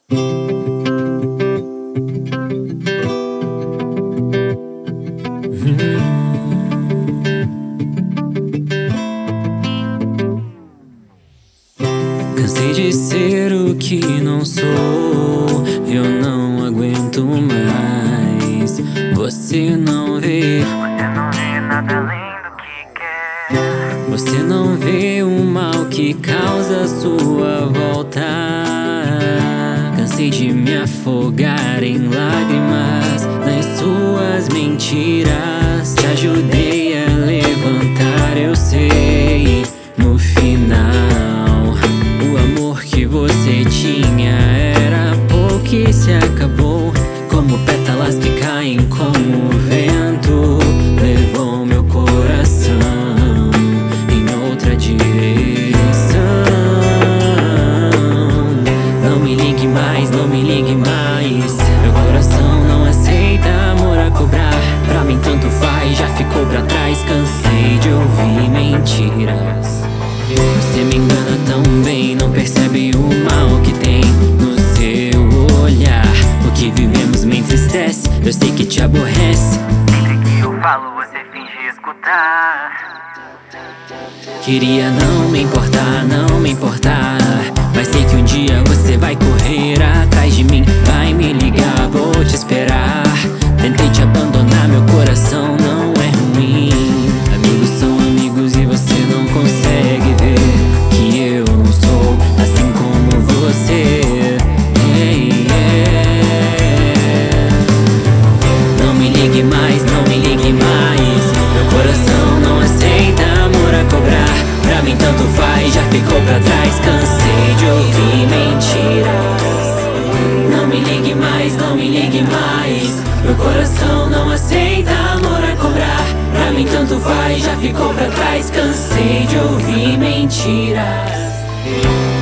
Cansei de ser o que não sou, eu não aguento mais. Você não vê nada além do que quer. Você não vê o mal que causa a sua volta. Cansei de me afogar em lágrimas nas suas mentiras. Te ajudei a levantar, eu sei. No final, o amor que você tinha era pouco e se acabou. Como pétalas que caem com o vento, levou meu coração em outra direção. Não me ligue mais, não me ligue mais. Meu coração não aceita amor a cobrar. Pra mim tanto faz, já ficou pra trás. Cansei de ouvir mentiras. Você me engana tão bem, não percebe o mal que tem no seu olhar. O que vivemos me entristece, eu sei que te aborrece. Sempre que eu falo, você finge escutar. Queria não me importar, não me importar, mas sei que um dia você vai correr atrás de mim. Vai me ligar, vou te esperar. Tentei te abandonar, meu coração não é ruim. Amigos são amigos e você não consegue ver que eu não sou assim como você. Não me ligue mais, não me ligue mais. Meu coração não aceita amor a cobrar. Pra mim tanto faz, já ficou pra trás. Cansei de ouvir mentiras. Não me ligue mais, não me ligue mais. Meu coração não aceita amor a cobrar. Pra mim tanto faz, já ficou pra trás. Cansei de ouvir mentiras.